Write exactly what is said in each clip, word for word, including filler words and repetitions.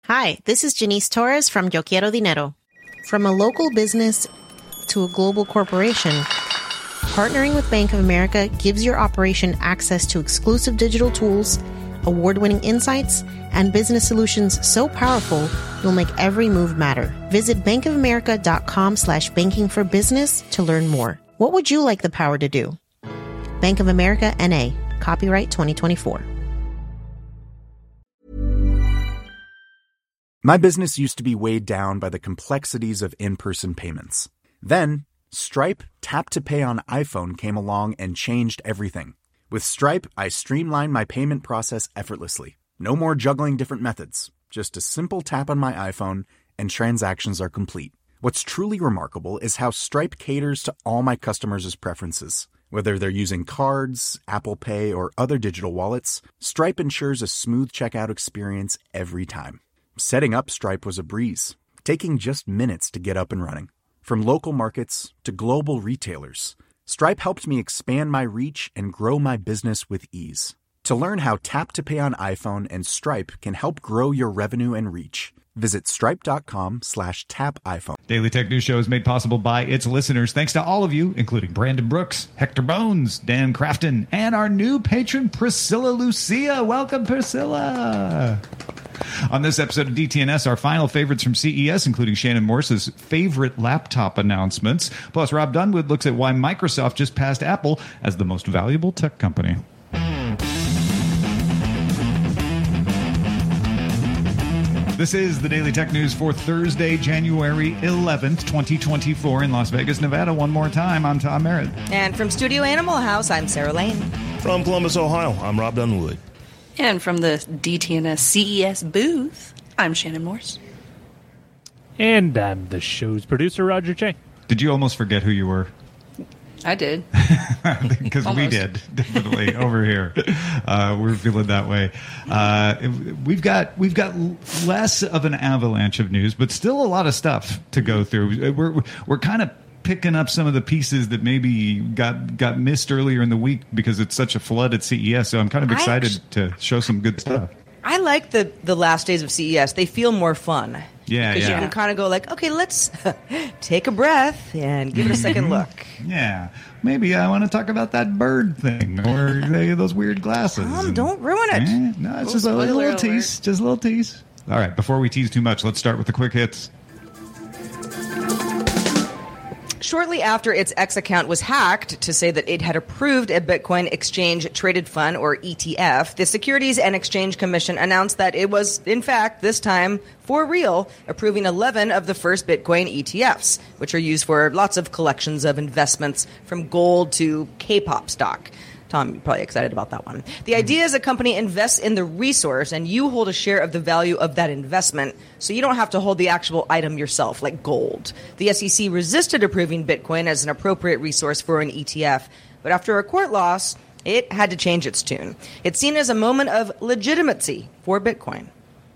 Hi, this is Janice Torres from Yo Quiero Dinero. From a local business to a global corporation, partnering with Bank of America gives your operation access to exclusive digital tools, award-winning insights, and business solutions so powerful you'll make every move matter. Visit bankofamerica.com slash banking for business to learn more. What would you like the power to do? Bank of America, N A. Copyright twenty twenty-four. My business used to be weighed down by the complexities of in-person payments. Then, Stripe Tap to Pay on iPhone came along and changed everything. With Stripe, I streamlined my payment process effortlessly. No more juggling different methods. Just a simple tap on my iPhone and transactions are complete. What's truly remarkable is how Stripe caters to all my customers' preferences. Whether they're using cards, Apple Pay, or other digital wallets, Stripe ensures a smooth checkout experience every time. Setting up Stripe was a breeze, taking just minutes to get up and running. From local markets to global retailers, Stripe helped me expand my reach and grow my business with ease. To learn how Tap to Pay on iPhone and Stripe can help grow your revenue and reach, visit stripe.com slash tap iPhone. Daily Tech News Show is made possible by its listeners. Thanks to all of you, including Brandon Brooks, Hector Bones, Dan Crafton, and our new patron, Priscilla Lucia. Welcome, Priscilla. On this episode of D T N S, our final favorites from C E S, including Shannon Morse's favorite laptop announcements. Plus, Rob Dunwood looks at why Microsoft just passed Apple as the most valuable tech company. This is the Daily Tech News for Thursday, January eleventh, twenty twenty-four in Las Vegas, Nevada. One more time, I'm Tom Merritt. And from Studio Animal House, I'm Sarah Lane. From Columbus, Ohio, I'm Rob Dunwood. And from the D T N S C E S booth, I'm Shannon Morse. And I'm the show's producer, Roger J. Did you almost forget who you were? I did. Because we did, definitely, over here. Uh, we're feeling that way. Uh, we've got we've got less of an avalanche of news, but still a lot of stuff to go through. We're we're kind of picking up some of the pieces that maybe got got missed earlier in the week because it's such a flood at C E S. So I'm kind of excited actually, to show some good stuff. I like the the last days of C E S. They feel more fun. Yeah, Because yeah. you can kind of go like, okay, let's take a breath and give it a second look. Yeah. Maybe I want to talk about that bird thing or they, those weird glasses. Tom, and, don't ruin it. Eh, no, it's just a little, little tease. Just a little tease. All right, before we tease too much, let's start with the quick hits. Shortly after its X account was hacked to say that it had approved a Bitcoin Exchange Traded Fund, or E T F, the Securities and Exchange Commission announced that it was, in fact, this time, for real, approving eleven of the first Bitcoin E T Fs, which are used for lots of collections of investments from gold to K-pop stock. Tom, you're probably excited about that one. The idea is a company invests in the resource and you hold a share of the value of that investment, so you don't have to hold the actual item yourself, like gold. The S E C resisted approving Bitcoin as an appropriate resource for an E T F, but after a court loss, it had to change its tune. It's seen as a moment of legitimacy for Bitcoin.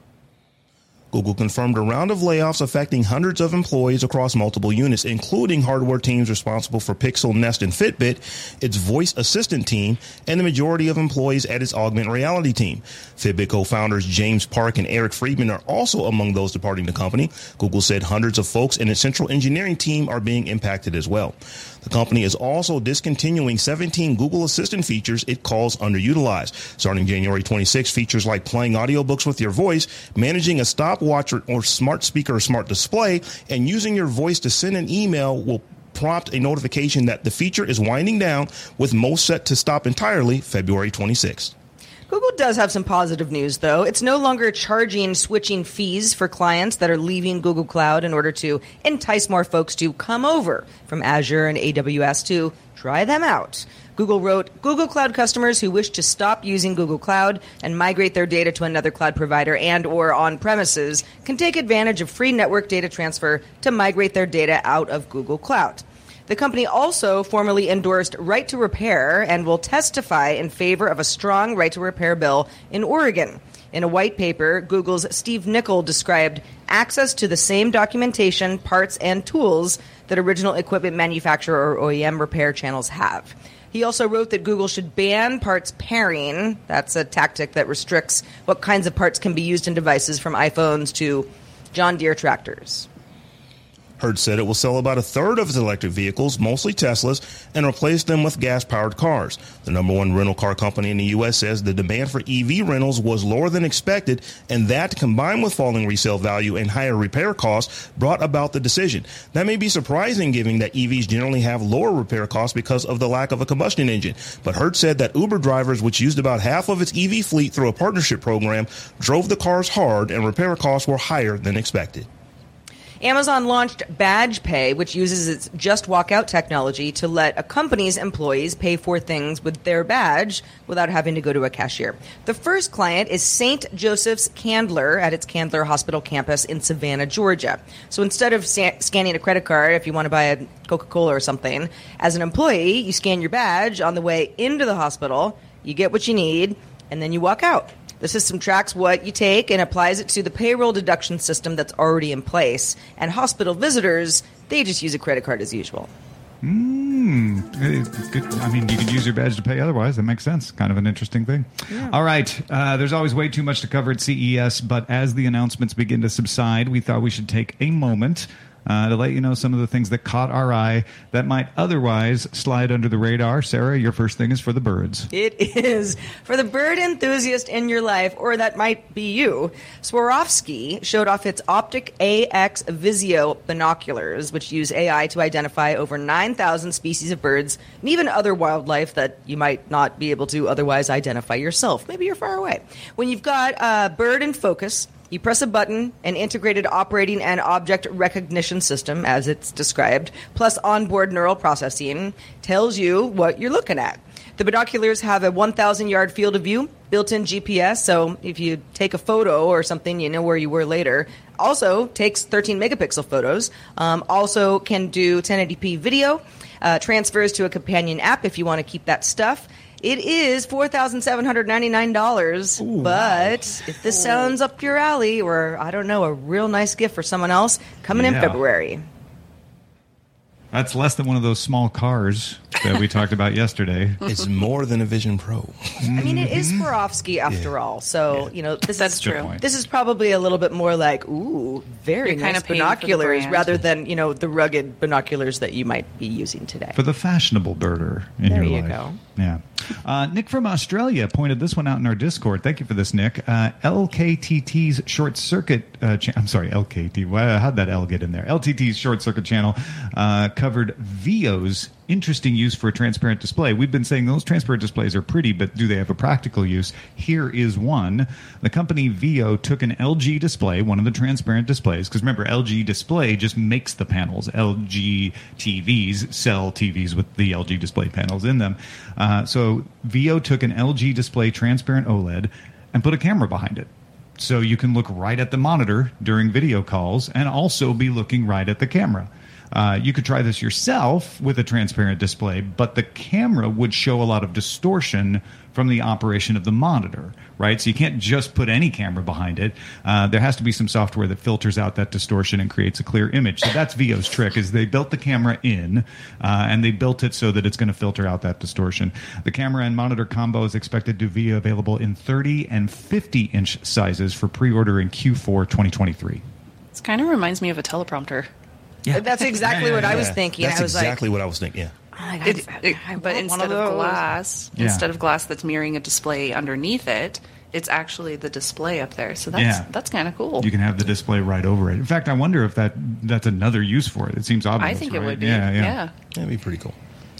Google confirmed a round of layoffs affecting hundreds of employees across multiple units, including hardware teams responsible for Pixel, Nest, and Fitbit, its voice assistant team, and the majority of employees at its augmented reality team. Fitbit co-founders James Park and Eric Friedman are also among those departing the company. Google said hundreds of folks in its central engineering team are being impacted as well. The company is also discontinuing seventeen Google Assistant features it calls underutilized. Starting January twenty-sixth, features like playing audiobooks with your voice, managing a stopwatch or, or smart speaker or smart display, and using your voice to send an email will prompt a notification that the feature is winding down, with most set to stop entirely February twenty-sixth. Google does have some positive news, though. It's no longer charging switching fees for clients that are leaving Google Cloud in order to entice more folks to come over from Azure and A W S to try them out. Google wrote, Google Cloud customers who wish to stop using Google Cloud and migrate their data to another cloud provider and or on-premises can take advantage of free network data transfer to migrate their data out of Google Cloud. The company also formally endorsed right to repair and will testify in favor of a strong right to repair bill in Oregon. In a white paper, Google's Steve Nicol described access to the same documentation, parts, and tools that original equipment manufacturer or O E M repair channels have. He also wrote that Google should ban parts pairing. That's a tactic that restricts what kinds of parts can be used in devices, from iPhones to John Deere tractors. Hertz said it will sell about a third of its electric vehicles, mostly Teslas, and replace them with gas-powered cars. The number one rental car company in the U S says the demand for E V rentals was lower than expected, and that, combined with falling resale value and higher repair costs, brought about the decision. That may be surprising, given that E Vs generally have lower repair costs because of the lack of a combustion engine. But Hertz said that Uber drivers, which used about half of its E V fleet through a partnership program, drove the cars hard, and repair costs were higher than expected. Amazon launched Badge Pay, which uses its Just Walk Out technology to let a company's employees pay for things with their badge without having to go to a cashier. The first client is Saint Joseph's Candler at its Candler Hospital campus in Savannah, Georgia. So instead of sa- scanning a credit card if you want to buy a Coca-Cola or something, as an employee, you scan your badge on the way into the hospital, you get what you need, and then you walk out. The system tracks what you take and applies it to the payroll deduction system that's already in place. And hospital visitors, they just use a credit card as usual. Mm, good. I mean, you could use your badge to pay otherwise. That makes sense. Kind of an interesting thing. Yeah. All right. Uh, there's always way too much to cover at C E S, but as the announcements begin to subside, we thought we should take a moment Uh, to let you know some of the things that caught our eye that might otherwise slide under the radar. Sarah, your first thing is for the birds. It is for the bird enthusiast in your life, or that might be you. Swarovski showed off its Optic A X Visio binoculars, which use A I to identify over nine thousand species of birds and even other wildlife that you might not be able to otherwise identify yourself. Maybe you're far away. When you've got a bird in focus, you press a button, an integrated operating and object recognition system, as it's described, plus onboard neural processing, tells you what you're looking at. The binoculars have a one thousand yard field of view, built-in G P S, so if you take a photo or something, you know where you were later. Also takes thirteen megapixel photos. Um, also can do ten eighty p video, uh, transfers to a companion app if you want to keep that stuff. It is four thousand seven hundred ninety-nine dollars, Ooh, but wow. if this sounds up your alley, or, I don't know, a real nice gift for someone else, coming Yeah. in February. That's less than one of those small cars that we talked about yesterday. It's more than a Vision Pro. I mean, it is Swarovski after Yeah. all, so, Yeah. you know, this That's is true. point. This is probably a little bit more like, ooh, very You're nice kinda paying for the binoculars, brand. rather than, you know, the rugged binoculars that you might be using today. For the fashionable birder in There your you life. go. Yeah. Uh, Nick from Australia pointed this one out in our Discord. Thank you for this, Nick. Uh, L K T T's short circuit. Uh, cha- I'm sorry, L K T. Well, how'd that L get in there? L T T's short circuit channel uh, covered Vio's interesting use for a transparent display. We've been saying those transparent displays are pretty, but do they have a practical use? Here is one. The company Vio took an L G display, one of the transparent displays, because remember, L G Display just makes the panels. L G T Vs sell T Vs with the L G display panels in them. Uh, so Vio took an L G Display transparent OLED and put a camera behind it. So you can look right at the monitor during video calls and also be looking right at the camera. Uh, you could try this yourself with a transparent display, but the camera would show a lot of distortion from the operation of the monitor, right? So you can't just put any camera behind it. Uh, there has to be some software that filters out that distortion and creates a clear image. So that's Vio's trick, is they built the camera in, uh, and they built it so that it's going to filter out that distortion. The camera and monitor combo is expected to be available in thirty and fifty inch sizes for pre-order in Q four twenty twenty-three. This kind of reminds me of a teleprompter. Yeah. That's exactly what I was Yeah. thinking. That's I was exactly what I was thinking, yeah. like, It, it, I but want one instead of, those. glass, Yeah. instead of glass that's mirroring a display underneath it, it's actually the display up there. So that's Yeah. that's kind of cool. You can have the display right over it. In fact, I wonder if that that's another use for it. It seems obvious. I think it right? would be. Yeah, yeah. yeah. That'd be pretty cool.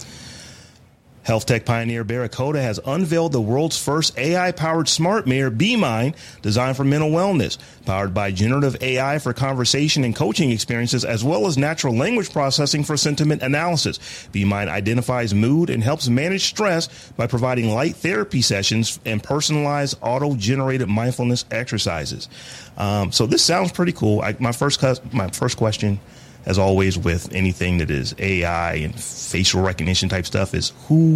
Health tech pioneer Barracuda has unveiled the world's first A I-powered smart mirror, BeMind, designed for mental wellness. Powered by generative A I for conversation and coaching experiences, as well as natural language processing for sentiment analysis. BeMind identifies mood and helps manage stress by providing light therapy sessions and personalized auto-generated mindfulness exercises. Um, so this sounds pretty cool. I, my first cus- my first question, as always with anything that is A I and facial recognition type stuff, is who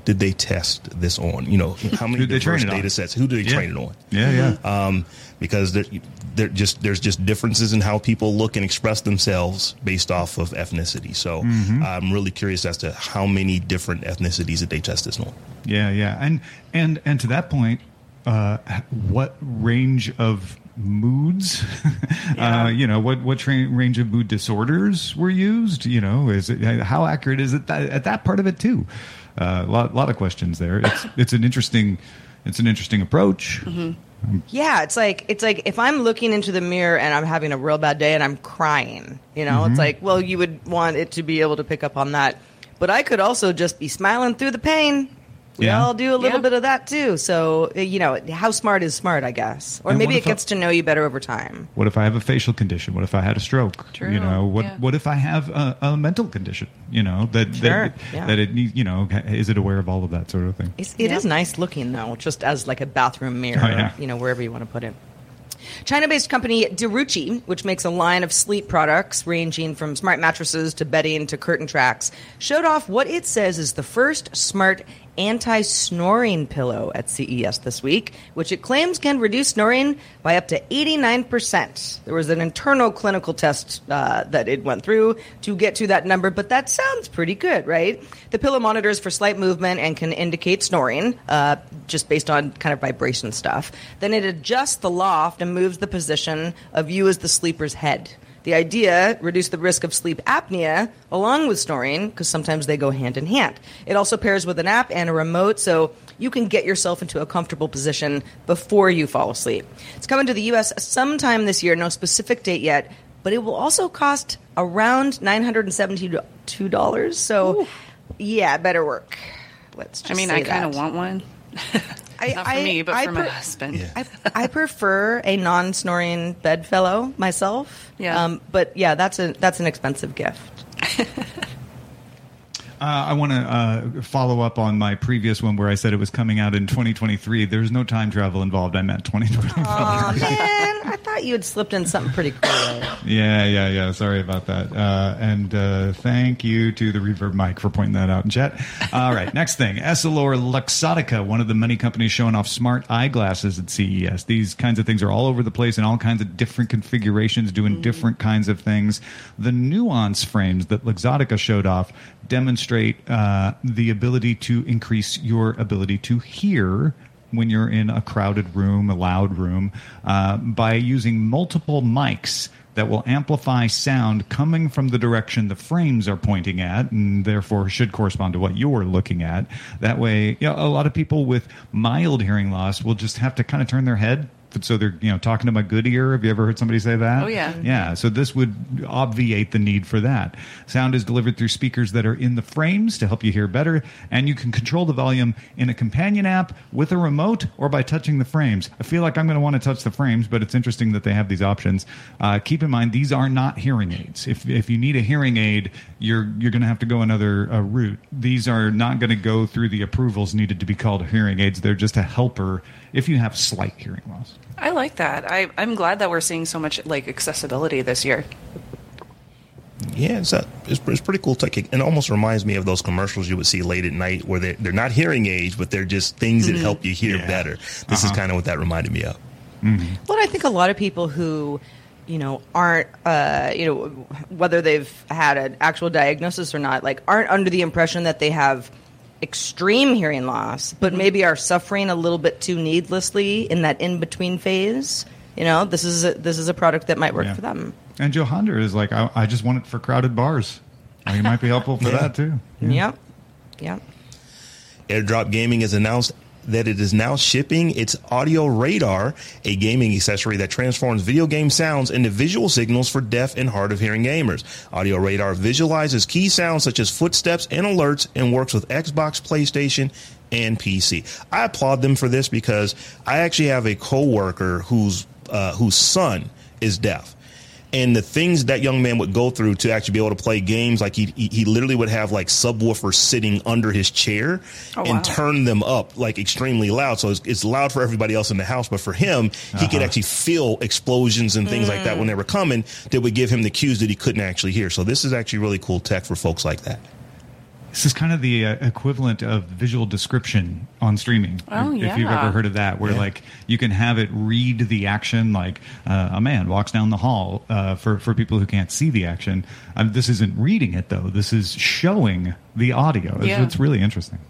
did they test this on? You know, how many diverse data sets? Who did they yeah. train it on? Yeah, yeah. Um, because there, there just there's just differences in how people look and express themselves based off of ethnicity. So mm-hmm. I'm really curious as to how many different ethnicities did they test this on. Yeah, yeah, and and and to that point, uh, what range of moods, yeah. uh, you know, what what tra- range of mood disorders were used? You know, is it how accurate is it that, at that part of it too? A uh, lot lot of questions there. It's it's an interesting it's an interesting approach. Mm-hmm. Yeah, it's like it's like if I'm looking into the mirror and I'm having a real bad day and I'm crying, you know, mm-hmm. it's like, well, you would want it to be able to pick up on that, but I could also just be smiling through the pain. We yeah. all do a little yeah. bit of that too. So, you know, how smart is smart, I guess. Or and maybe it gets I, to know you better over time. What if I have a facial condition? What if I had a stroke? True. You know, what yeah. what if I have a, a mental condition? You know, that sure. that, yeah. that it needs, you know, is it aware of all of that sort of thing? It's, it yeah. is nice looking, though, just as like a bathroom mirror, oh, yeah. you know, wherever you want to put it. China-based company Deruchi, which makes a line of sleep products ranging from smart mattresses to bedding to curtain tracks, showed off what it says is the first smart anti-snoring pillow at C E S this week, which it claims can reduce snoring by up to eighty-nine percent. There was an internal clinical test uh, that it went through to get to that number, but that sounds pretty good, right? The pillow monitors for slight movement and can indicate snoring, uh, just based on kind of vibration stuff. Then it adjusts the loft and moves the position of you as the sleeper's head. The idea, reduce the risk of sleep apnea along with snoring, because sometimes they go hand in hand. It also pairs with an app and a remote, so you can get yourself into a comfortable position before you fall asleep. It's coming to the U S sometime this year, no specific date yet, but it will also cost around nine hundred seventy-two dollars. So, Ooh. yeah, better work. Let's just I mean, say I kind of that. want one. I, Not for I, me, but I for per- my husband. Yeah. I, I prefer a non-snoring bedfellow myself. Yeah. Um, but yeah, that's a that's an expensive gift. Uh, I want to uh, follow up on my previous one where I said it was coming out in twenty twenty-three. There's no time travel involved. I meant twenty twenty-four. Oh, man. I thought you had slipped in something pretty cool. Yeah, yeah, yeah. Sorry about that. Uh, and uh, thank you to the Reverb Mike for pointing that out in chat. All right, next thing. Essilor Luxottica, one of the many companies showing off smart eyeglasses at C E S. These kinds of things are all over the place in all kinds of different configurations, doing mm. different kinds of things. The nuance frames that Luxottica showed off demonstrate uh, the ability to increase your ability to hear when you're in a crowded room, a loud room, uh, by using multiple mics that will amplify sound coming from the direction the frames are pointing at, and therefore should correspond to what you're looking at. That way, you know, a lot of people with mild hearing loss will just have to kind of turn their head. So they're, you know, talking to my good ear. Have you ever heard somebody say that? Oh, yeah. Yeah. So this would obviate the need for that. Sound is delivered through speakers that are in the frames to help you hear better. And you can control the volume in a companion app with a remote or by touching the frames. I feel like I'm going to want to touch the frames, but it's interesting that they have these options. Uh, keep in mind, these are not hearing aids. If if you need a hearing aid, you're you're going to have to go another uh, route. These are not going to go through the approvals needed to be called hearing aids. They're just a helper if you have slight hearing loss. I like that. I, I'm glad that we're seeing so much like accessibility this year. Yeah, it's, a, it's, it's pretty cool tech. It almost reminds me of those commercials you would see late at night where they're, they're not hearing aids, but they're just things mm-hmm. that help you hear yeah. better. This uh-huh. is kind of what that reminded me of. Mm-hmm. Well, I think a lot of people who, you know, aren't, uh, you know, whether they've had an actual diagnosis or not, like aren't under the impression that they have extreme hearing loss, but maybe are suffering a little bit too needlessly in that in-between phase. You know, this is a, this is a product that might work yeah. for them. And Johander is like, I, I just want it for crowded bars. I think it might be helpful for yeah. that too. Yeah. Yep. Yep. AirDrop Gaming has announced that it is now shipping its Audio Radar, a gaming accessory that transforms video game sounds into visual signals for deaf and hard of hearing gamers. Audio Radar visualizes key sounds such as footsteps and alerts and works with Xbox, PlayStation, and P C. I applaud them for this because I actually have a coworker whose uh, whose son is deaf. And the things that young man would go through to actually be able to play games, like he he, he literally would have like subwoofers sitting under his chair oh, and wow. turn them up like extremely loud. So it's, it's loud for everybody else in the house, but for him, uh-huh. he could actually feel explosions and things mm. like that when they were coming that would give him the cues that he couldn't actually hear. So this is actually really cool tech for folks like that. This is kind of the uh, equivalent of visual description on streaming. Oh, if, yeah. if you've ever heard of that, where Yeah. like you can have it read the action, like uh, a man walks down the hall. Uh, for for people who can't see the action, um, this isn't reading it though. This is showing the audio. It's, Yeah. it's really interesting.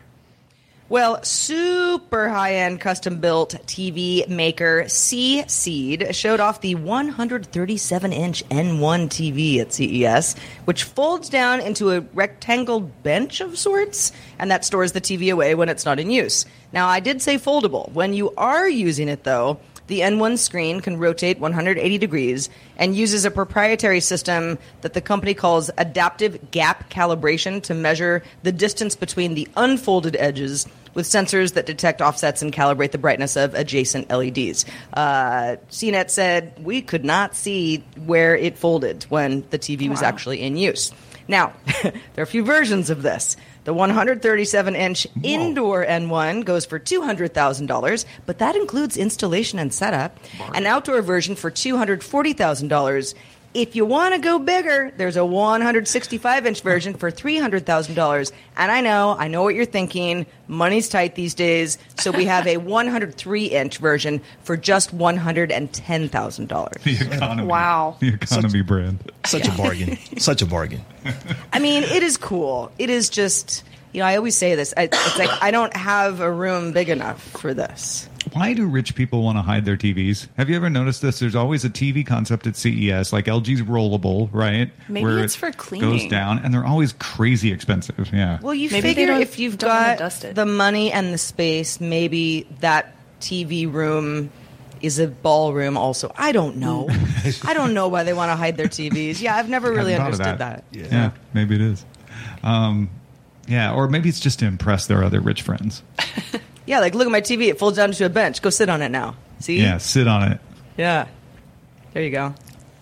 Well, super high-end custom-built T V maker C-Seed showed off the one hundred thirty-seven inch N one T V at C E S, which folds down into a rectangle bench of sorts, and that stores the T V away when it's not in use. Now, I did say foldable. When you are using it, though, the N one screen can rotate one hundred eighty degrees and uses a proprietary system that the company calls adaptive gap calibration to measure the distance between the unfolded edges with sensors that detect offsets and calibrate the brightness of adjacent L E Ds. Uh, C net said we could not see where it folded when the T V was Wow. actually in use. Now, there are a few versions of this. The one hundred thirty-seven inch indoor N one goes for two hundred thousand dollars, but that includes installation and setup. An outdoor version for two hundred forty thousand dollars. If you want to go bigger, there's a one hundred sixty-five inch version for three hundred thousand dollars. And I know, I know what you're thinking. Money's tight these days, so we have a one hundred three inch version for just one hundred ten thousand dollars. The economy. Wow. The economy brand. Such a bargain. Such a bargain. I mean, it is cool. It is just, you know, I always say this. I, it's like I don't have a room big enough for this. Why do rich people want to hide their T Vs? Have you ever noticed this? There's always a T V concept at C E S, like L G's rollable, right? Maybe Where it's it for cleaning. goes down, and they're always crazy expensive. Yeah. Well, you Maybe they figure don't- if you've don't wanna got dust it. the money and the space, maybe that T V room is a ballroom also. I don't know. I don't know why they want to hide their T Vs. Yeah, I've never really Hadn't thought of understood that. Yeah. maybe it is. Um, yeah, or maybe it's just to impress their other rich friends. Yeah, like look at my T V. It folds down to a bench. Go sit on it now. See? Yeah, sit on it. Yeah. There you go.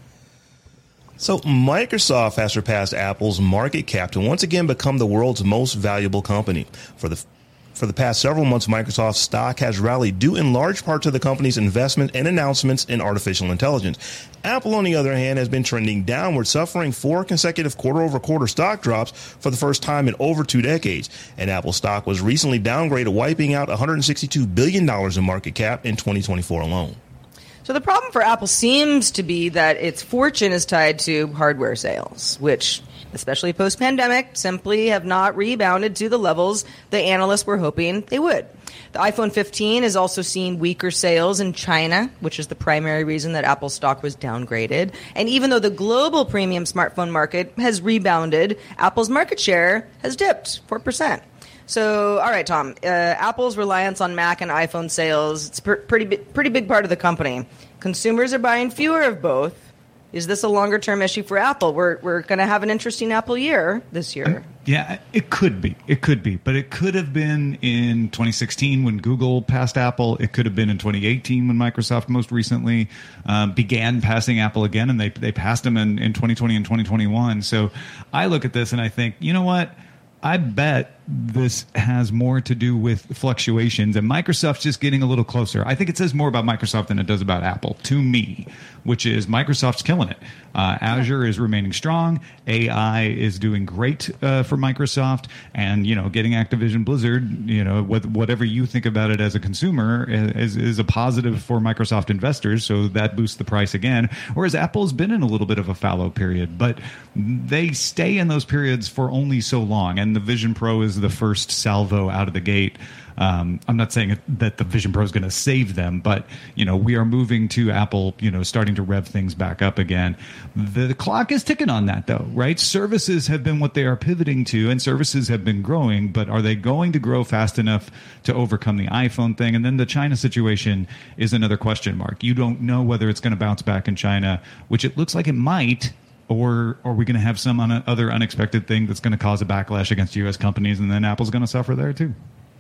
So Microsoft has surpassed Apple's market cap to once again become the world's most valuable company. For the for the past several months, Microsoft's stock has rallied due in large part to the company's investment and announcements in artificial intelligence. Apple, on the other hand, has been trending downward, suffering four consecutive quarter-over-quarter stock drops for the first time in over two decades. And Apple stock was recently downgraded, wiping out one hundred sixty-two billion dollars in market cap in twenty twenty-four alone. So the problem for Apple seems to be that its fortune is tied to hardware sales, which, especially post-pandemic, simply have not rebounded to the levels the analysts were hoping they would. The iPhone fifteen is also seeing weaker sales in China, which is the primary reason that Apple stock was downgraded. And even though the global premium smartphone market has rebounded, Apple's market share has dipped four percent. So, all right, Tom, uh, Apple's reliance on Mac and iPhone sales, it's a per- pretty, bi- pretty big part of the company. Consumers are buying fewer of both. Is this a longer-term issue for Apple? We're, we're going to have an interesting Apple year this year. Yeah, it could be. It could be. But it could have been in twenty sixteen when Google passed Apple. It could have been in twenty eighteen when Microsoft most recently um, began passing Apple again, and they, they passed them in, in twenty twenty and twenty twenty-one. So I look at this and I think, you know what? I bet this has more to do with fluctuations, and Microsoft's just getting a little closer. I think it says more about Microsoft than it does about Apple, to me, which is Microsoft's killing it. Uh, Azure is remaining strong. A I is doing great uh, for Microsoft, and you know, getting Activision Blizzard, you know, with whatever you think about it as a consumer, is, is a positive for Microsoft investors. So that boosts the price again. Whereas Apple's been in a little bit of a fallow period, but they stay in those periods for only so long, and the Vision Pro is the first salvo out of the gate. Um, I'm not saying that the Vision Pro is going to save them, but you know, we are moving to Apple, you know, starting to rev things back up again. The, the clock is ticking on that, though, right? Services have been what they are pivoting to, and services have been growing, but are they going to grow fast enough to overcome the iPhone thing? And then the China situation is another question mark. You don't know whether it's going to bounce back in China, which it looks like it might. Or are we going to have some un- other unexpected thing that's going to cause a backlash against U S companies, and then Apple's going to suffer there too?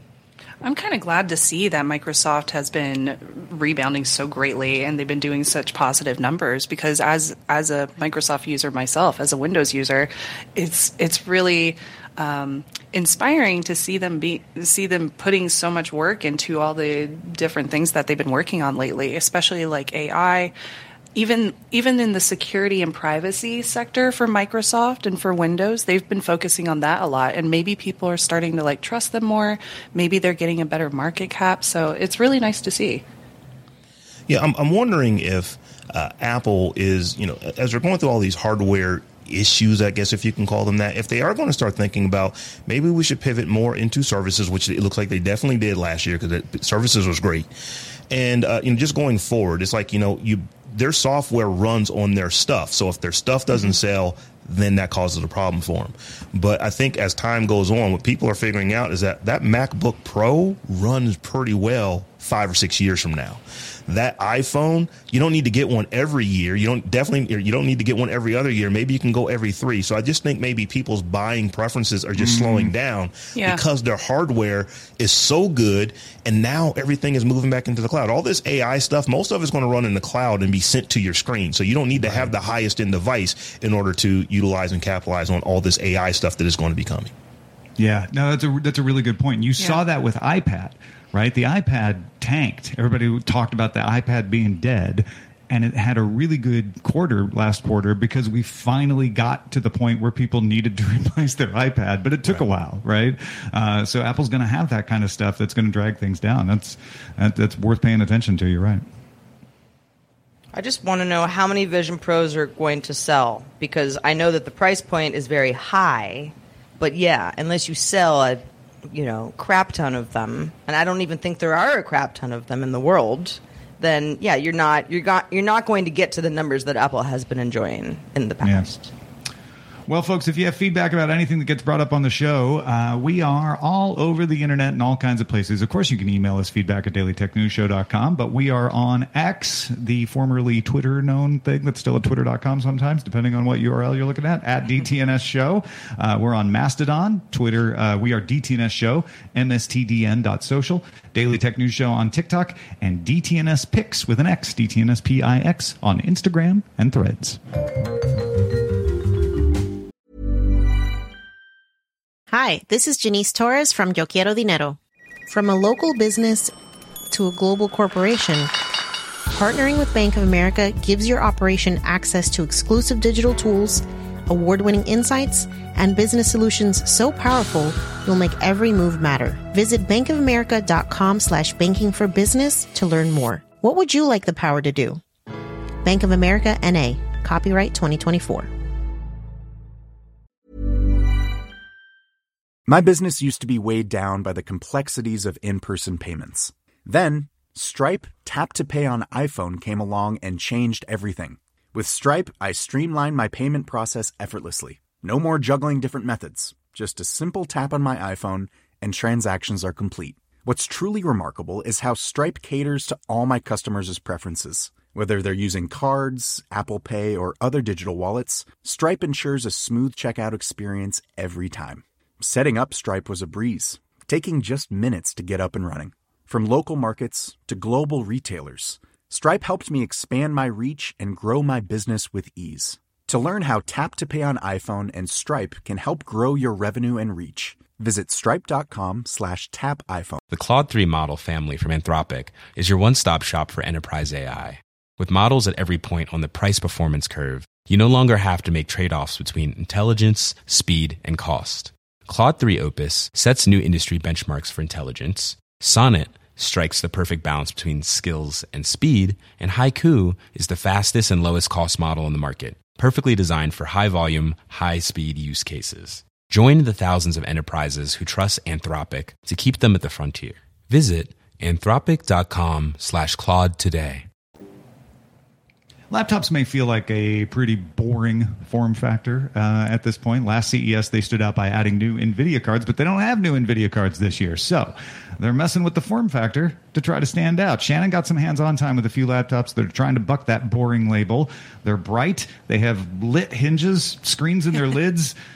I'm kind of glad to see that Microsoft has been rebounding so greatly, and they've been doing such positive numbers, because as as a Microsoft user myself, as a Windows user, it's it's really um, inspiring to see them be see them putting so much work into all the different things that they've been working on lately, especially like A I. even even in the security and privacy sector for Microsoft and for Windows, they've been focusing on that a lot. And maybe people are starting to like trust them more. Maybe they're getting a better market cap. So it's really nice to see. Yeah, I'm, I'm wondering if uh, Apple is, you know, as we're going through all these hardware issues, I guess, if you can call them that, if they are going to start thinking about maybe we should pivot more into services, which it looks like they definitely did last year because services was great. And, uh, you know, just going forward, it's like, you know, you their software runs on their stuff. So if their stuff doesn't sell, then that causes a problem for them. But I think as time goes on, what people are figuring out is that that MacBook Pro runs pretty well five or six years from now. That iPhone, you don't need to get one every year. You don't definitely, you don't need to get one every other year. Maybe you can go every three. So I just think maybe people's buying preferences are just mm. slowing down yeah. because their hardware is so good. And now everything is moving back into the cloud. All this A I stuff, most of it's going to run in the cloud and be sent to your screen. So you don't need to have the highest end device in order to utilize and capitalize on all this A I stuff that is going to be coming. Yeah, no, that's a, that's a really good point. You yeah. saw that with iPad. Right, the iPad tanked. Everybody talked about the iPad being dead, and it had a really good quarter last quarter because we finally got to the point where people needed to replace their iPad, but it took right. a while, right? Uh, so Apple's going to have that kind of stuff that's going to drag things down. That's that, that's worth paying attention to. You're right. I just want to know how many Vision Pros are going to sell, because I know that the price point is very high, but yeah, unless you sell a you know, crap ton of them, and I don't even think there are a crap ton of them in the world, then yeah, you're not you're got you're not going to get to the numbers that Apple has been enjoying in the past. Yeah. Well, folks, if you have feedback about anything that gets brought up on the show, uh, we are all over the internet in all kinds of places. Of course, you can email us feedback at daily tech news show dot com, but we are on X, the formerly Twitter known thing that's still at twitter dot com sometimes, depending on what U R L you're looking at, at D T N S Show. Uh, we're on Mastodon, Twitter. Uh, we are D T N S Show, M S T D N dot social, Daily Tech News Show on TikTok, and D T N S Pix with an X, D T N S P I X on Instagram and Threads. Hi, this is Janice Torres from Yo Quiero Dinero. From a local business to a global corporation, partnering with Bank of America gives your operation access to exclusive digital tools, award-winning insights, and business solutions so powerful you'll make every move matter. Visit bankofamerica.com slash banking for business to learn more. What would you like the power to do? Bank of America, N A. Copyright twenty twenty-four. My business used to be weighed down by the complexities of in-person payments. Then, Stripe Tap to Pay on iPhone came along and changed everything. With Stripe, I streamlined my payment process effortlessly. No more juggling different methods. Just a simple tap on my iPhone, and transactions are complete. What's truly remarkable is how Stripe caters to all my customers' preferences. Whether they're using cards, Apple Pay, or other digital wallets, Stripe ensures a smooth checkout experience every time. Setting up Stripe was a breeze, taking just minutes to get up and running. From local markets to global retailers, Stripe helped me expand my reach and grow my business with ease. To learn how Tap to Pay on iPhone and Stripe can help grow your revenue and reach, visit stripe.com slash tap iPhone. The Claude three model family from Anthropic is your one-stop shop for enterprise A I. With models at every point on the price-performance curve, you no longer have to make trade-offs between intelligence, speed, and cost. Claude three Opus sets new industry benchmarks for intelligence. Sonnet strikes the perfect balance between skills and speed. And Haiku is the fastest and lowest cost model in the market, perfectly designed for high-volume, high-speed use cases. Join the thousands of enterprises who trust Anthropic to keep them at the frontier. Visit anthropic.com slash Claude today. Laptops may feel like a pretty boring form factor uh, at this point. Last C E S, they stood out by adding new NVIDIA cards, but they don't have new NVIDIA cards this year. So they're messing with the form factor to try to stand out. Shannon got some hands-on time with a few laptops that are trying to buck that boring label. They're bright. They have lit hinges, screens in their lids.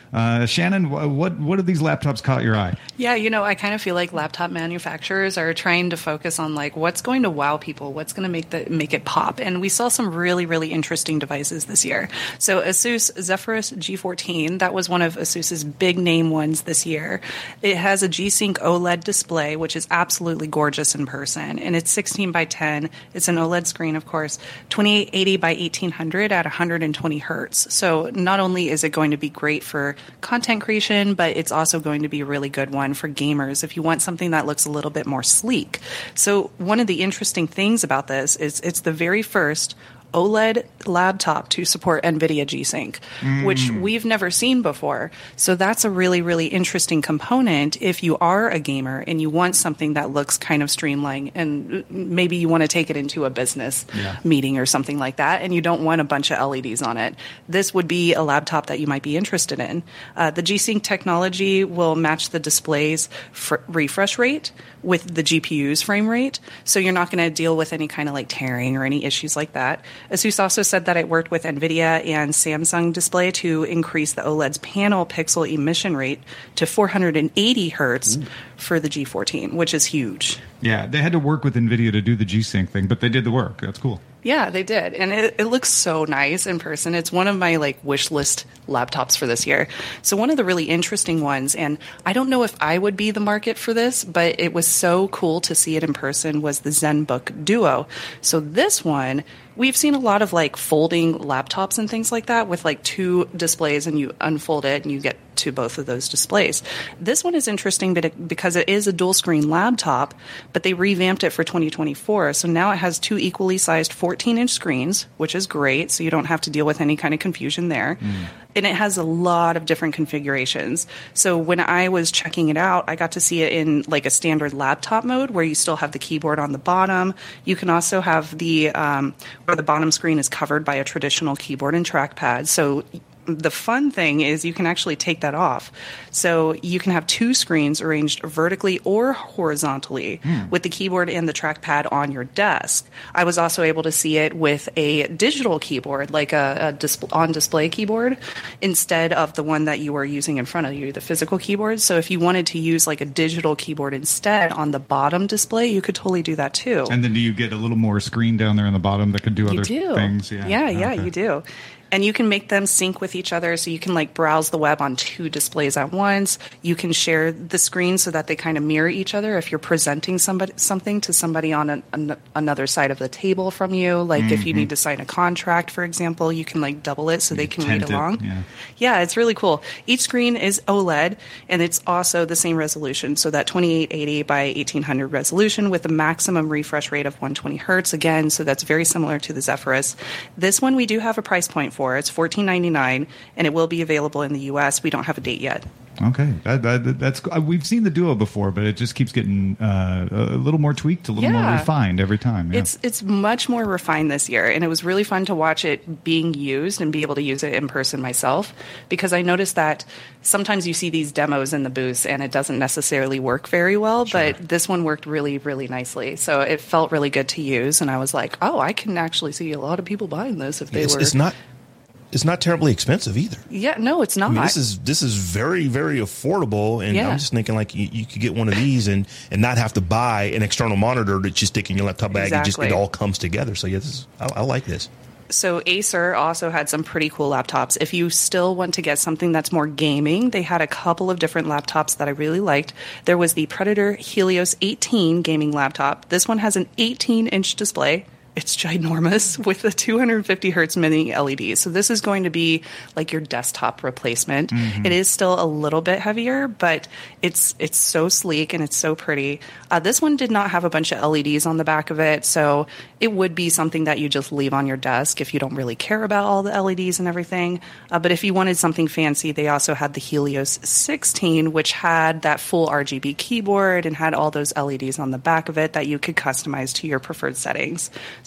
Uh, Shannon, wh- what what have these laptops caught your eye? Yeah, you know, I kind of feel like laptop manufacturers are trying to focus on like what's going to wow people, what's going to make the make it pop. And we saw some really, really interesting devices this year. So Asus Zephyrus G fourteen, that was one of Asus's big name ones this year. It has a G-Sync OLED display, which is absolutely gorgeous in person. And it's sixteen by ten. It's an OLED screen, of course, twenty-eight eighty by eighteen hundred at one hundred twenty hertz. So not only is it going to be great for content creation, but it's also going to be a really good one for gamers if you want something that looks a little bit more sleek. So one of the interesting things about this is it's the very first OLED laptop to support NVIDIA G-Sync, mm. which we've never seen before. So that's a really, really interesting component if you are a gamer and you want something that looks kind of streamlined and maybe you want to take it into a business yeah. meeting or something like that and you don't want a bunch of L E Ds on it. This would be a laptop that you might be interested in. Uh, the G-Sync technology will match the display's fr- refresh rate with the G P U's frame rate, so you're not going to deal with any kind of like tearing or any issues like that. Asus also said that it worked with NVIDIA and Samsung Display to increase the OLED's panel pixel emission rate to four hundred eighty hertz Ooh. For the G fourteen, which is huge. Yeah, they had to work with NVIDIA to do the G-Sync thing, but they did the work. That's cool. Yeah, they did. And it, it looks so nice in person. It's one of my like wish list laptops for this year. So one of the really interesting ones, and I don't know if I would be the market for this, but it was so cool to see it in person, was the ZenBook Duo. So this one, we've seen a lot of like folding laptops and things like that with like two displays and you unfold it and you get to both of those displays. This one is interesting because it is a dual screen laptop, but they revamped it for twenty twenty-four. So now it has two equally sized fourteen inch screens, which is great. So you don't have to deal with any kind of confusion there. Mm. And it has a lot of different configurations. So when I was checking it out, I got to see it in like a standard laptop mode where you still have the keyboard on the bottom. You can also have the, um, where the bottom screen is covered by a traditional keyboard and trackpad. So the fun thing is you can actually take that off. So you can have two screens arranged vertically or horizontally mm. with the keyboard and the trackpad on your desk. I was also able to see it with a digital keyboard, like a, a dis- on-display keyboard, instead of the one that you were using in front of you, the physical keyboard. So if you wanted to use like a digital keyboard instead on the bottom display, you could totally do that too. And then do you get a little more screen down there on the bottom that could do other do. things? Yeah, yeah, yeah okay. you do. And you can make them sync with each other, so you can like browse the web on two displays at once. You can share the screen so that they kind of mirror each other if you're presenting somebody something to somebody on an, an, another side of the table from you. Like mm-hmm. if you need to sign a contract, for example, you can like double it so they can read along. It, yeah. yeah, it's really cool. Each screen is OLED, and it's also the same resolution, so that twenty-eight eighty by eighteen hundred resolution with a maximum refresh rate of one hundred twenty hertz. Again, so that's very similar to the Zephyrus. This one we do have a price point for. It's fourteen ninety-nine, and it will be available in the U S. We don't have a date yet. Okay, that, that, that's we've seen the Duo before, but it just keeps getting uh, a little more tweaked, a little yeah. more refined every time. Yeah. It's it's much more refined this year, and it was really fun to watch it being used and be able to use it in person myself, because I noticed that sometimes you see these demos in the booths and it doesn't necessarily work very well, sure. but this one worked really, really nicely. So it felt really good to use, and I was like, oh, I can actually see a lot of people buying this if they it's, were. It's not. It's not terribly expensive either. Yeah, no, it's not. I mean, this is this is very, very affordable, and yeah. I'm just thinking like you, you could get one of these and, and not have to buy an external monitor that you stick in your laptop bag. Exactly. And just it all comes together. So yeah, this is, I, I like this. So Acer also had some pretty cool laptops. If you still want to get something that's more gaming, they had a couple of different laptops that I really liked. There was the Predator Helios eighteen gaming laptop. This one has an eighteen inch display. It's ginormous with a two hundred fifty hertz mini L E D. So this is going to be like your desktop replacement. Mm-hmm. It is still a little bit heavier, but it's it's so sleek and it's so pretty. Uh, this one did not have a bunch of L E Ds on the back of it, so it would be something that you just leave on your desk if you don't really care about all the L E Ds and everything. Uh, but if you wanted something fancy, they also had the Helios sixteen, which had that full R G B keyboard and had all those L E Ds on the back of it that you could customize to your preferred settings.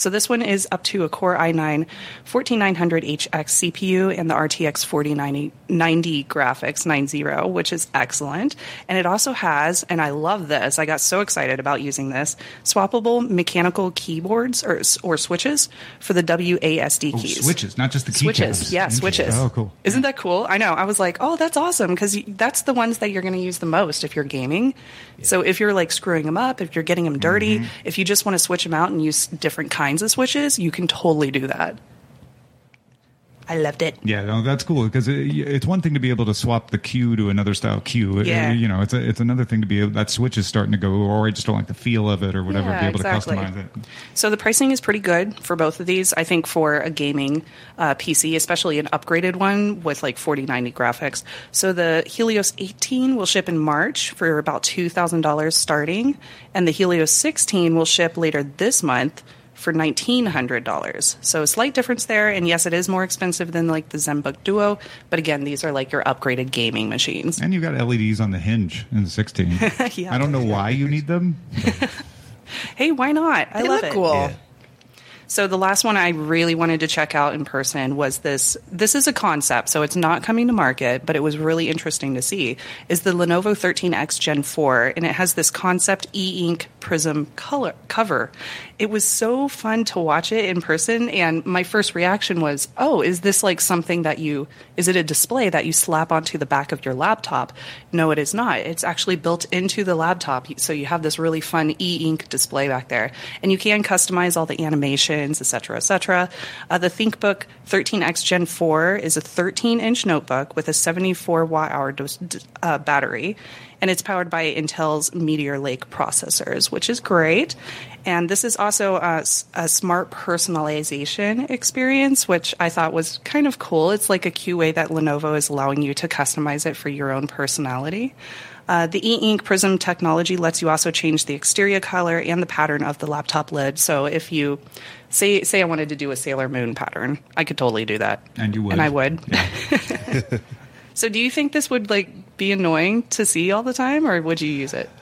So this one is up to a Core i nine forty-nine hundred H X C P U and the R T X forty ninety graphics, ninety, which is excellent. And it also has, and I love this, I got so excited about using this, swappable mechanical keyboards or or switches for the W A S D Oh, keys. switches, not just the key Switches, caps. yeah, switches. Oh, cool. Isn't that cool? I know. I was like, oh, that's awesome, because that's the ones that you're going to use the most if you're gaming. Yeah. So if you're like screwing them up, if you're getting them dirty, mm-hmm. if you just want to switch them out and use different kinds of switches, you can totally do that. I loved it. Yeah, no, that's cool because it, it's one thing to be able to swap the cue to another style cue. Yeah. It, you know, it's a, it's another thing to be able, that switch is starting to go, or I just don't like the feel of it or whatever, yeah, be able exactly. to customize it. So the pricing is pretty good for both of these. I think for a gaming uh, P C, especially an upgraded one with like forty ninety graphics. So the Helios eighteen will ship in March for about two thousand dollars starting, and the Helios sixteen will ship later this month for nineteen hundred dollars. So a slight difference there, and yes, it is more expensive than like the ZenBook Duo, but again, these are like your upgraded gaming machines. And you've got L E Ds on the hinge in the sixteen. Yeah. I don't know why you need them. Hey, why not? I They love look it. cool. Yeah. So the last one I really wanted to check out in person was this. This is a concept, so it's not coming to market, but it was really interesting to see, is the Lenovo thirteen X Gen four, and it has this concept e-ink prism color cover. It was so fun to watch it in person, and my first reaction was, oh, is this like something that you, is it a display that you slap onto the back of your laptop? No, it is not. It's actually built into the laptop, so you have this really fun e-ink display back there, and you can customize all the animations, et cetera, et cetera. Uh, the ThinkBook thirteen X Gen four is a thirteen inch notebook with a seventy-four watt hour uh, battery, and it's powered by Intel's Meteor Lake processors, which is great. And this is also a, a smart personalization experience, which I thought was kind of cool. It's like a cute way that Lenovo is allowing you to customize it for your own personality. Uh, the e-ink prism technology lets you also change the exterior color and the pattern of the laptop lid. So if you say say I wanted to do a Sailor Moon pattern, I could totally do that. And you would. And I would. Yeah. So do you think this would like be annoying to see all the time, or would you use it?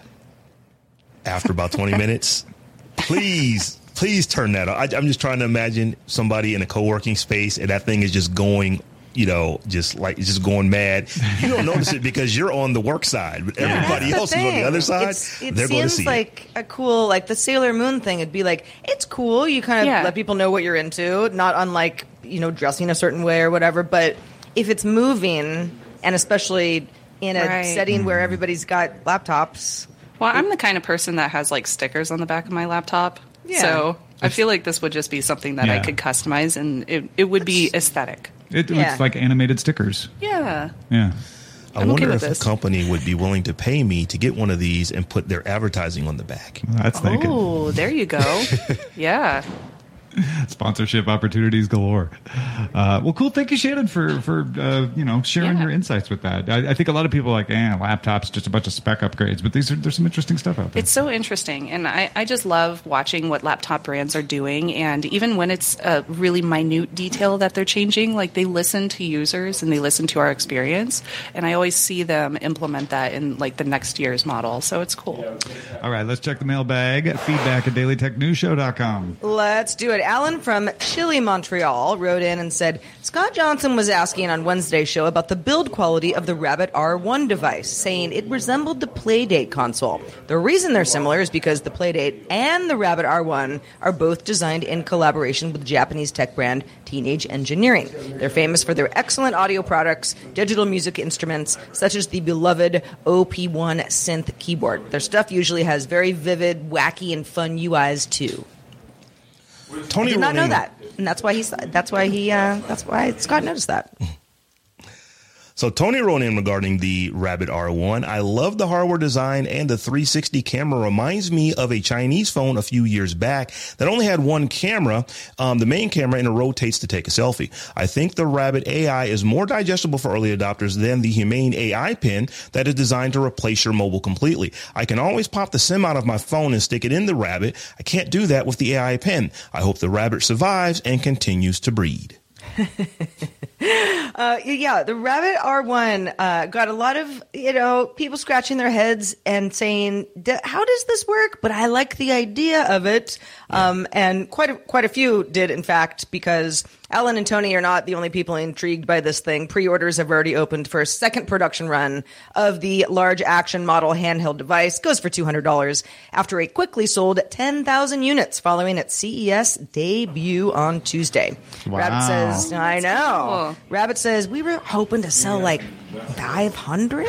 After about twenty minutes, please, please turn that on. I, I'm just trying to imagine somebody in a co-working space and that thing is just going, you know, just like it's just going mad. You don't notice it because you're on the work side, but everybody That's the else is on the thing. other side. It's, it they're going to seems see like it. a cool, like the Sailor Moon thing. It'd be like, it's cool. You kind of Yeah. let people know what you're into, not unlike, you know, dressing a certain way or whatever. But if it's moving, and especially in a Right. setting where everybody's got laptops. Well, I'm the kind of person that has like stickers on the back of my laptop. Yeah. So I feel like this would just be something that I Yeah. could customize, and it, it would be aesthetic. It Yeah. looks like animated stickers. Yeah. Yeah. I I'm wonder okay if with a this. company would be willing to pay me to get one of these and put their advertising on the back. That's thinking. Oh, there you go. Yeah. Sponsorship opportunities galore. Uh, well, cool. Thank you, Shannon, for for uh, you know sharing Yeah. your insights with that. I, I think a lot of people are like, eh, laptops, just a bunch of spec upgrades, but these are there's some interesting stuff out there. It's so interesting, and I, I just love watching what laptop brands are doing, and even when it's a really minute detail that they're changing, like they listen to users and they listen to our experience, and I always see them implement that in like the next year's model, so it's cool. All right, let's check the mailbag. Feedback at daily tech news show dot com. Let's do it. Alan from Chile, Montreal wrote in and said, Scott Johnson was asking on Wednesday's show about the build quality of the Rabbit R one device, saying it resembled the Playdate console. The reason they're similar is because the Playdate and the Rabbit R one are both designed in collaboration with Japanese tech brand Teenage Engineering. They're famous for their excellent audio products, digital music instruments, such as the beloved O P one synth keyboard. Their stuff usually has very vivid, wacky, and fun U Is too. Tony I did not wrote know in- that, and that's why he. That's why he. Uh, that's why Scott noticed that. So Tony wrote in regarding the Rabbit R one. I love the hardware design, and the three sixty camera reminds me of a Chinese phone a few years back that only had one camera, um, the main camera, and it rotates to take a selfie. I think the Rabbit A I is more digestible for early adopters than the Humane A I pen that is designed to replace your mobile completely. I can always pop the SIM out of my phone and stick it in the Rabbit. I can't do that with the A I pen. I hope the Rabbit survives and continues to breed. Uh, yeah, the Rabbit R one uh, got a lot of, you know, people scratching their heads and saying, how does this work? But I like the idea of it. Yeah. Um, and quite a, quite a few did, in fact, because Alan and Tony are not the only people intrigued by this thing. Pre-orders have already opened for a second production run of the large action model handheld device. Goes for two hundred dollars after it quickly sold ten thousand units following its C E S debut on Tuesday. Wow. Rabbit says, I know. Cool. Rabbit says, we were hoping to sell like five hundred.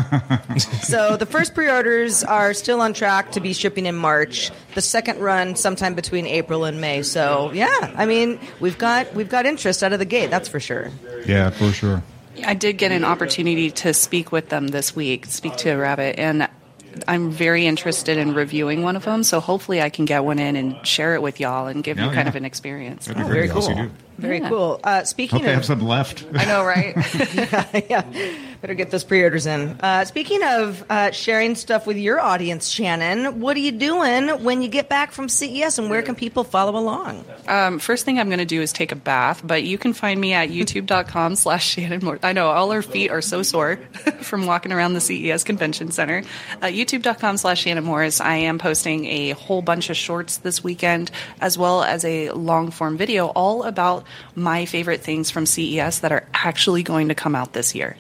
So the first pre-orders are still on track to be shipping in March. The second run sometime between April and May. So yeah, I mean, we've got we've got interest out of the gate, that's for sure. Yeah, for sure. I did get an opportunity to speak with them this week, speak to Rabbit, and I'm very interested in reviewing one of them, so hopefully I can get one in and share it with y'all and give oh, you kind yeah. of an experience. That'd be Oh, great. very cool. Do. Very Yeah. cool. Uh, speaking Hope they of, have some left. I know, right? yeah, yeah, better get those pre-orders in. Uh, speaking of uh, sharing stuff with your audience, Shannon, what are you doing when you get back from C E S, and where can people follow along? Um, first thing I'm going to do is take a bath, but you can find me at youtube.com slash Shannon Morris. I know, all our feet are so sore from walking around the C E S Convention Center. Uh, youtube.com slash Shannon Morris. I am posting a whole bunch of shorts this weekend, as well as a long-form video all about my favorite things from C E S that are actually going to come out this year.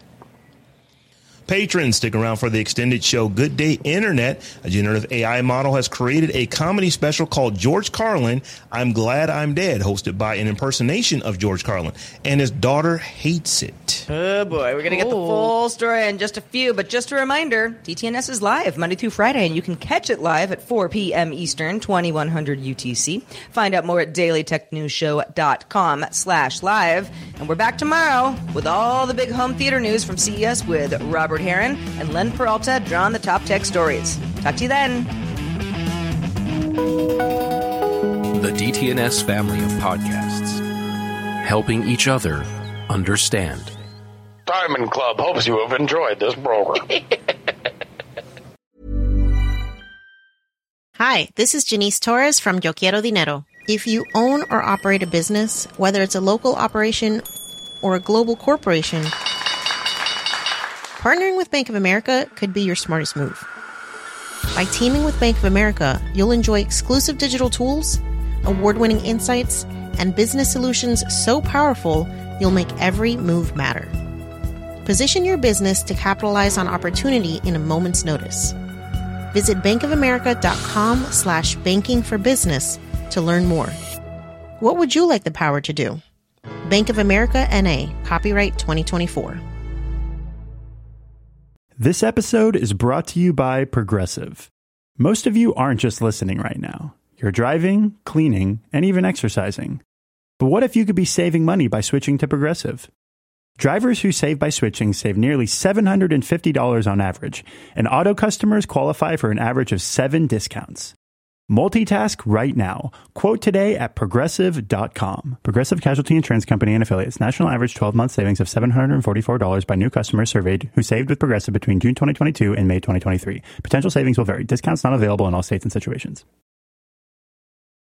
Patrons, stick around for the extended show Good Day Internet. A generative A I model has created a comedy special called George Carlin, I'm Glad I'm Dead, hosted by an impersonation of George Carlin. And his daughter hates it. Oh, boy. We're going to get the full story in just a few. But just a reminder, D T N S is live Monday through Friday, and you can catch it live at four p.m. Eastern, twenty-one hundred U T C. Find out more at dailytechnewsshow.com slash live. And we're back tomorrow with all the big home theater news from C E S with Robert Heron and Len Peralta drawing the top tech stories. Talk to you then. The D T N S family of podcasts, helping each other understand. Diamond Club hopes you have enjoyed this program. Hi, this is Janice Torres from Yo Quiero Dinero. If you own or operate a business, whether it's a local operation or a global corporation, partnering with Bank of America could be your smartest move. By teaming with Bank of America, you'll enjoy exclusive digital tools, award-winning insights, and business solutions so powerful, you'll make every move matter. Position your business to capitalize on opportunity in a moment's notice. Visit bankofamerica.com slash banking for business to learn more. What would you like the power to do? Bank of America N A, copyright twenty twenty-four. This episode is brought to you by Progressive. Most of you aren't just listening right now. You're driving, cleaning, and even exercising. But what if you could be saving money by switching to Progressive? Drivers who save by switching save nearly seven hundred fifty dollars on average, and auto customers qualify for an average of seven discounts. Multitask right now. Quote today at progressive dot com. Progressive Casualty Insurance Company and Affiliates. National average twelve-month savings of seven hundred forty-four dollars by new customers surveyed who saved with Progressive between June twenty twenty-two and May twenty twenty-three. Potential savings will vary. Discounts not available in all states and situations.